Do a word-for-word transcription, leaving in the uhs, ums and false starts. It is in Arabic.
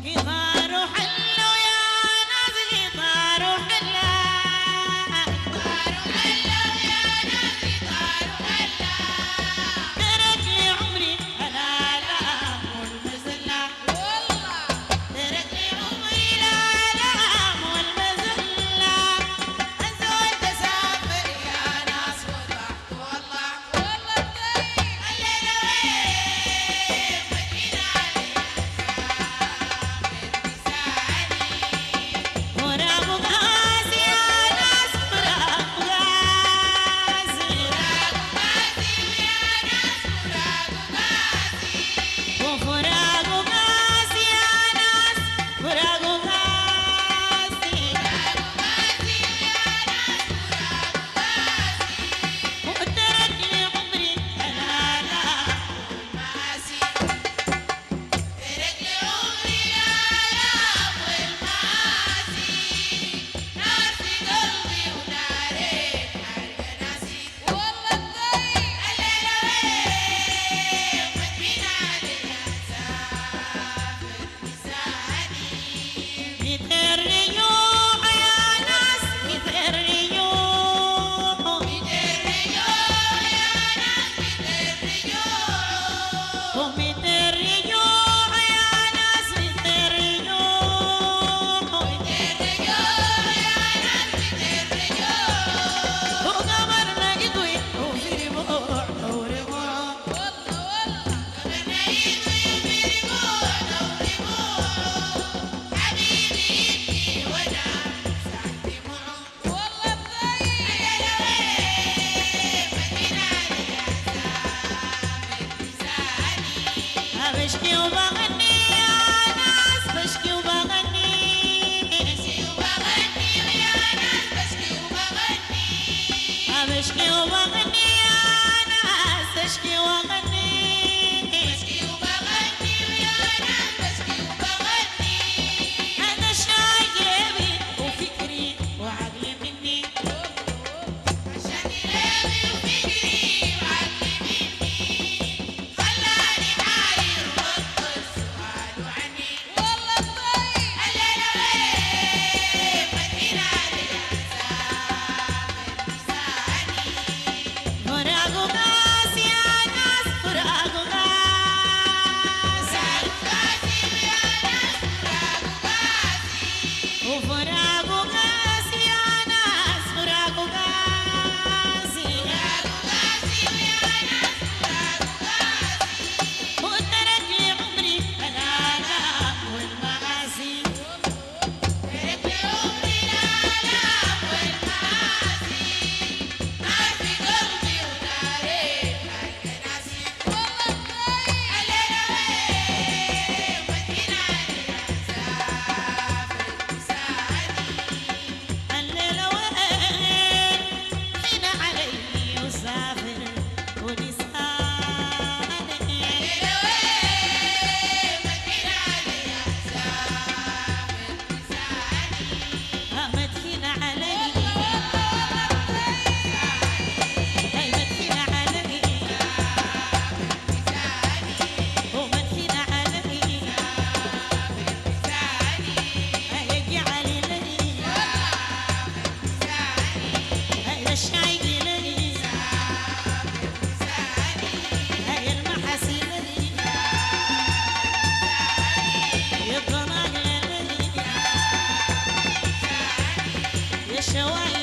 بشكي وبغني يا ناس، بشكي وبغني، بشكي وبغني يا ناس، بشكي وبغني، بشكي وبغني يا ناس، بشكي وبغني، بشكي وبغني يا ناس، بشكي وبغني. أنا شايبي وفكري وعقلي مني، عشان قلبي وفكري وعقلي مني، خلاني حاير وأطل سؤاله عني. والله الطيب الليلة وين مدين علي سافر لساني. فراق وقاس يا ناس، فراق وقاس، فراق وقاس يا ناس، وفراق وقاس يا ناس، فراق وقاس، فراق وقاس يا ناس، فراق وقاس. وترك لي عمري الآلام والمآسي، ترك لي عمري الآلام والمآسي، نار في قلبي ونارين حرق ناسي. والله الطيب الليلة وين مدين علي سافر لساني. الليلة وين حين علي وسافر ولساني. الليلة وين مدين علي سافر لساني. مدين علي، هي مدين علي، ومدين علي، هيجي علي لي، هي الشايق لي، هي المحاسن لي، الضناق لي، يا الشوايق